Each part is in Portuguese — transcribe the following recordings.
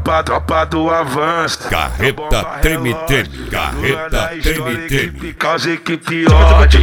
tropa do avanço. Carreta treme, treme, carreta treme, treme. Causa equipe ódio.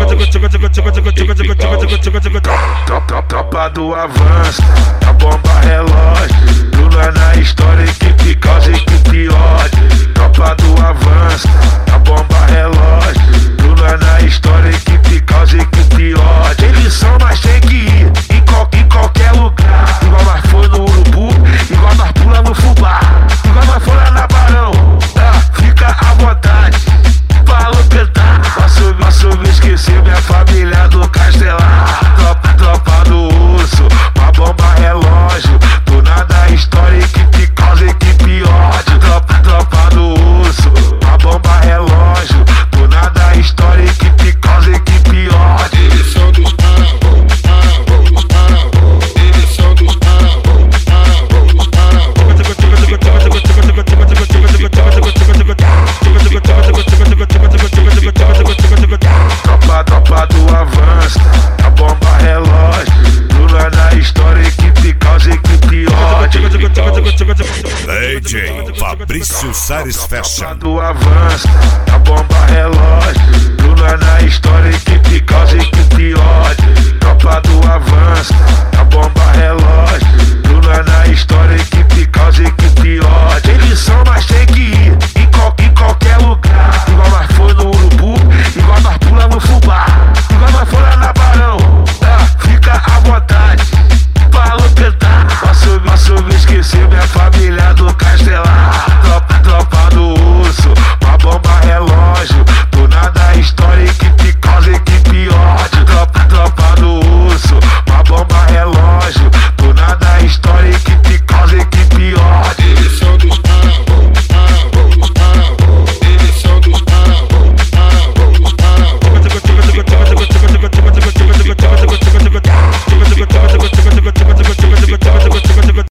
Tropa do avanço, a bomba relógio. Lula na história, equipe causa equipe ódio. Tropa do avanço, a bomba relógio. Lula na história, equipe causa equipe ódio. Eles são, mas tem que ir em qualquer lugar. Igual nós foi no Urubu, igual nós pula no Fubá, igual nós foi lá na Barão. Fica à vontade, falou petar. Posso me esquecer minha família do Castelar. Tropa do urso, uma bomba relógio. Do nada a história, equipe causa equipe ódio. Tropa do urso, uma bomba relógio. Do nada a história, equipe causa equipe ódio. Eles são dos eles são dos Tropa do avanço, a bomba relógio. Lula na história, equipe causa equipe ódio. DJ Fabrício Salles Fashion. Tropa do avanço, a bomba relógio. Lula na história, equipe causa equipe ódio. Tropa do avanço, a bomba relógio. Lula na história,